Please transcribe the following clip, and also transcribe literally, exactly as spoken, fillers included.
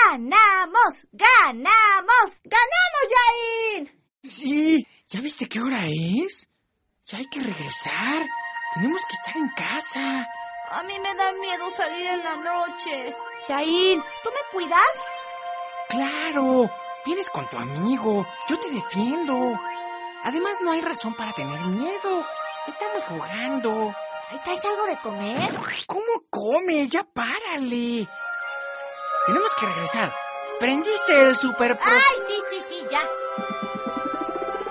¡Ganamos! ¡Ganamos! ¡Ganamos, Yair! Sí, ¿ya viste qué hora es? Ya hay que regresar. Tenemos que estar en casa. A mí me da miedo salir en la noche. Yair, ¿tú me cuidas? Claro, vienes con tu amigo. Yo te defiendo. Además, no hay razón para tener miedo. Estamos jugando. ¿Traes algo de comer? ¿Cómo comes? Ya párale. Tenemos que regresar. ¿Prendiste el super pro... ¡Ay, sí, sí, sí, ya!